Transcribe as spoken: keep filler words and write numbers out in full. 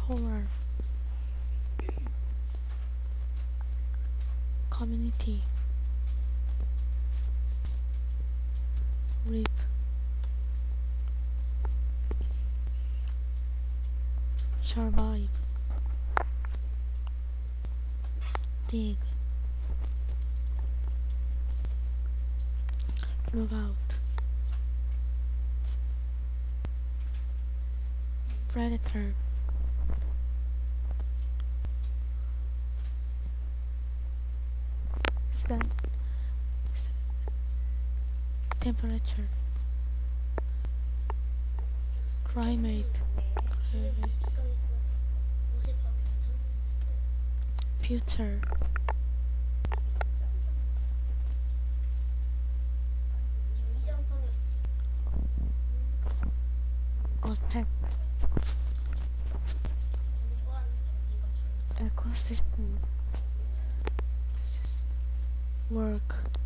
Horror. Community. Rip. Survive. Dig. Lookout. Predator. Sun. Sun. Temperature. Climate. Climate. Future. Attack. Ecosystem. Work.